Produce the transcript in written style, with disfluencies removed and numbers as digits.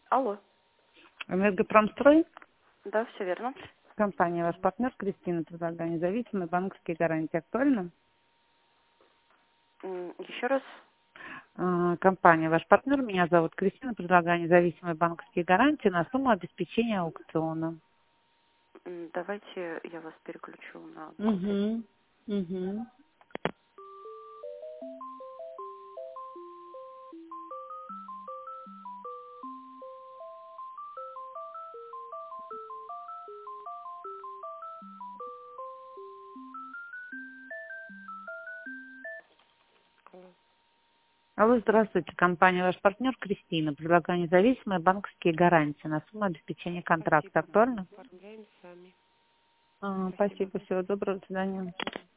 Алло. Энергопромстрой, Да, все верно. компания «Ваш партнер», Кристина, предлагаю независимые банковские гарантии. Актуально? Еще раз. Компания «Ваш партнер», меня зовут Кристина, предлагаю независимые банковские гарантии на сумму обеспечения аукциона. Давайте я вас переключу на бухгалтерию. Угу. Угу. Алло, здравствуйте, компания «Ваш партнер», Кристина, предлагаю независимые банковские гарантии на сумму обеспечения контракта. Спасибо. Актуально? Оформляем сами. Спасибо, всего доброго, до свидания.